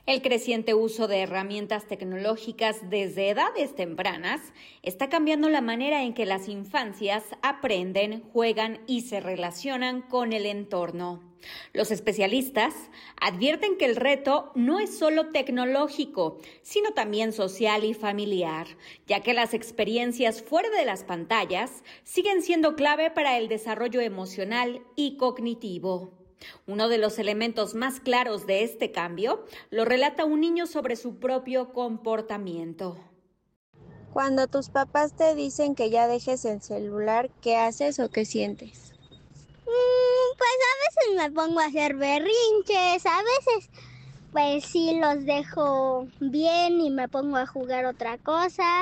El creciente uso de herramientas tecnológicas desde edades tempranas está cambiando la manera en que las infancias aprenden, juegan y se relacionan con el entorno. Los especialistas advierten que el reto no es solo tecnológico, sino también social y familiar, ya que las experiencias fuera de las pantallas siguen siendo clave para el desarrollo emocional y cognitivo. Uno de los elementos más claros de este cambio lo relata un niño sobre su propio comportamiento. Cuando tus papás te dicen que ya dejes el celular, ¿qué haces o qué sientes? Pues a veces me pongo a hacer berrinches, a veces pues sí los dejo bien y me pongo a jugar otra cosa.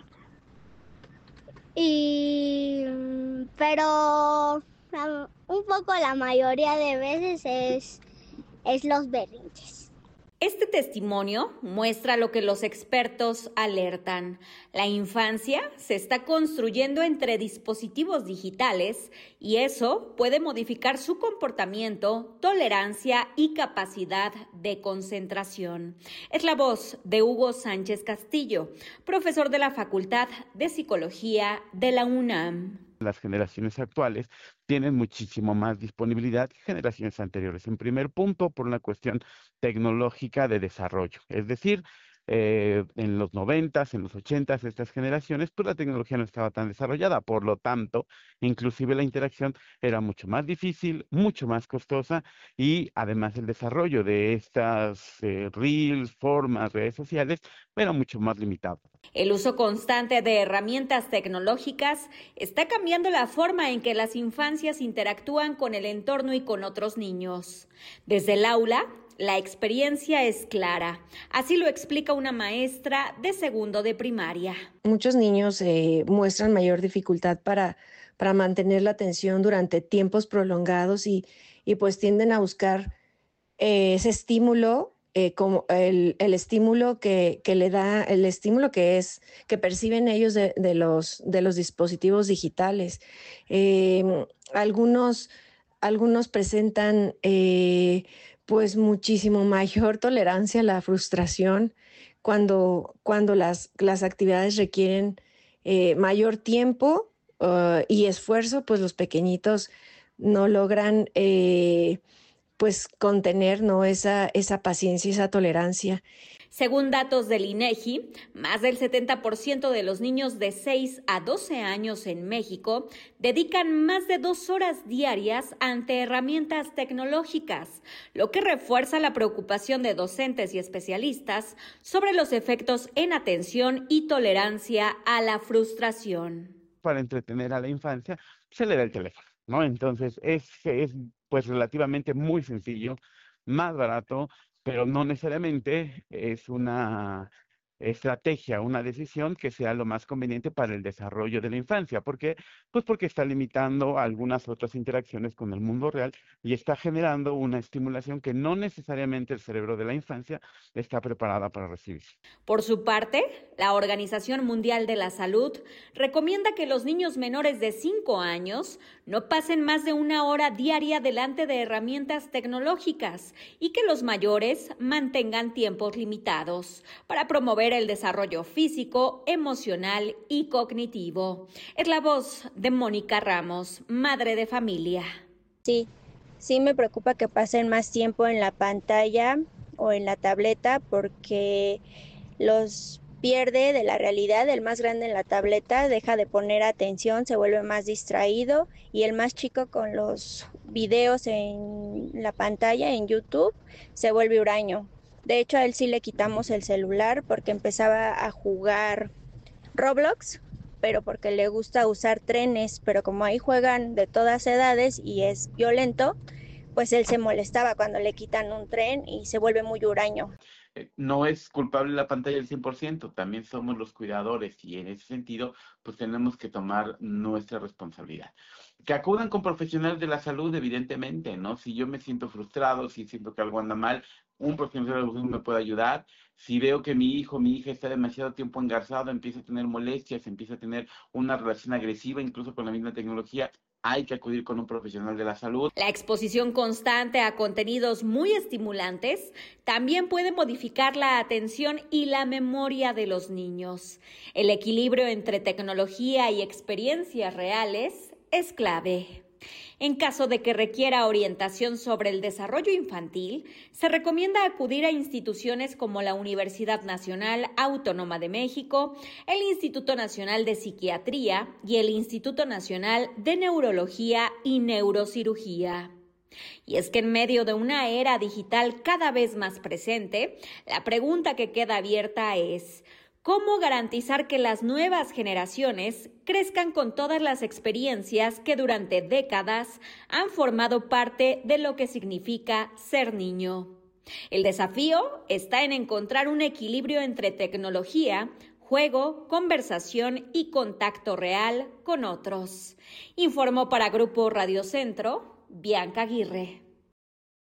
Pero un poco la mayoría de veces es los berrinches. Este testimonio muestra lo que los expertos alertan. La infancia se está construyendo entre dispositivos digitales y eso puede modificar su comportamiento, tolerancia y capacidad de concentración. Es la voz de Hugo Sánchez Castillo, profesor de la Facultad de Psicología de la UNAM. Las generaciones actuales tienen muchísimo más disponibilidad que generaciones anteriores. En primer punto, por una cuestión tecnológica de desarrollo. Es decir, en los 90s, en los 80s, estas generaciones, pues la tecnología no estaba tan desarrollada. Por lo tanto, inclusive la interacción era mucho más difícil, mucho más costosa y además el desarrollo de estas reels, formas, redes sociales, era mucho más limitado. El uso constante de herramientas tecnológicas está cambiando la forma en que las infancias interactúan con el entorno y con otros niños. Desde el aula, la experiencia es clara. Así lo explica una maestra de segundo de primaria. Muchos niños muestran mayor dificultad para mantener la atención durante tiempos prolongados y pues tienden a buscar ese estímulo. Como el estímulo que le da, el estímulo que perciben ellos de los dispositivos digitales. Algunos presentan pues muchísimo mayor tolerancia a la frustración cuando las actividades requieren mayor tiempo y esfuerzo, pues los pequeñitos no logran pues contener, ¿no?, esa paciencia y esa tolerancia. Según datos del INEGI, más del 70% de los niños de 6 a 12 años en México dedican más de 2 horas diarias ante herramientas tecnológicas, lo que refuerza la preocupación de docentes y especialistas sobre los efectos en atención y tolerancia a la frustración. Para entretener a la infancia, se le da el teléfono, ¿no? Entonces es pues relativamente muy sencillo, más barato, pero no necesariamente es una estrategia, una decisión que sea lo más conveniente para el desarrollo de la infancia. ¿Por qué? Pues porque está limitando algunas otras interacciones con el mundo real y está generando una estimulación que no necesariamente el cerebro de la infancia está preparada para recibir. Por su parte, la Organización Mundial de la Salud recomienda que los niños menores de 5 años no pasen más de 1 hora diaria delante de herramientas tecnológicas y que los mayores mantengan tiempos limitados para promover el desarrollo físico, emocional y cognitivo. Es la voz de Mónica Ramos, madre de familia. Sí me preocupa que pasen más tiempo en la pantalla o en la tableta porque los pierde de la realidad. El más grande en la tableta deja de poner atención, se vuelve más distraído y el más chico con los videos en la pantalla, en YouTube, se vuelve huraño. De hecho, a él sí le quitamos el celular porque empezaba a jugar Roblox, pero porque le gusta usar trenes, pero como ahí juegan de todas edades y es violento, pues él se molestaba cuando le quitan un tren y se vuelve muy huraño. No es culpable la pantalla al 100%, también somos los cuidadores y en ese sentido pues tenemos que tomar nuestra responsabilidad. Que acudan con profesionales de la salud, evidentemente, ¿no? Si yo me siento frustrado, si siento que algo anda mal, un profesional de la salud me puede ayudar. Si veo que mi hijo, mi hija está demasiado tiempo engarzado, empieza a tener molestias, empieza a tener una relación agresiva incluso con la misma tecnología, hay que acudir con un profesional de la salud. La exposición constante a contenidos muy estimulantes también puede modificar la atención y la memoria de los niños. El equilibrio entre tecnología y experiencias reales es clave. En caso de que requiera orientación sobre el desarrollo infantil, se recomienda acudir a instituciones como la Universidad Nacional Autónoma de México, el Instituto Nacional de Psiquiatría y el Instituto Nacional de Neurología y Neurocirugía. Y es que en medio de una era digital cada vez más presente, la pregunta que queda abierta es: ¿cómo garantizar que las nuevas generaciones crezcan con todas las experiencias que durante décadas han formado parte de lo que significa ser niño? El desafío está en encontrar un equilibrio entre tecnología, juego, conversación y contacto real con otros. Informó para Grupo Radio Centro, Bianca Aguirre.